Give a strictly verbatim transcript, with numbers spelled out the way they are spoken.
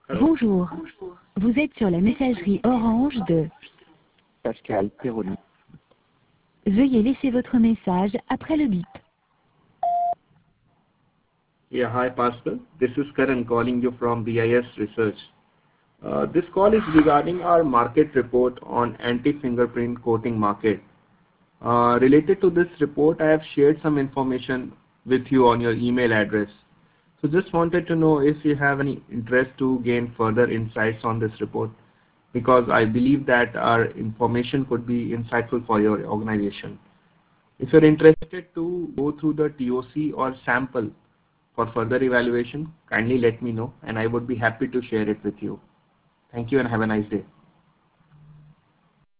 Bonjour. Vous êtes sur la messagerie orange de Pascal Perroni. Veuillez laisser votre message après le bip. Yeah, hi Pascal. This is Karan calling you from B I S Research. Uh, this call is regarding our market report on anti-fingerprint coating market. Uh, related to this report, I have shared some information with you on your email address. So just wanted to know if you have any interest to gain further insights on this report, because I believe that our information could be insightful for your organization. If you're interested to go through the T O C or sample for further evaluation, kindly let me know and I would be happy to share it with you. Thank you and have a nice day.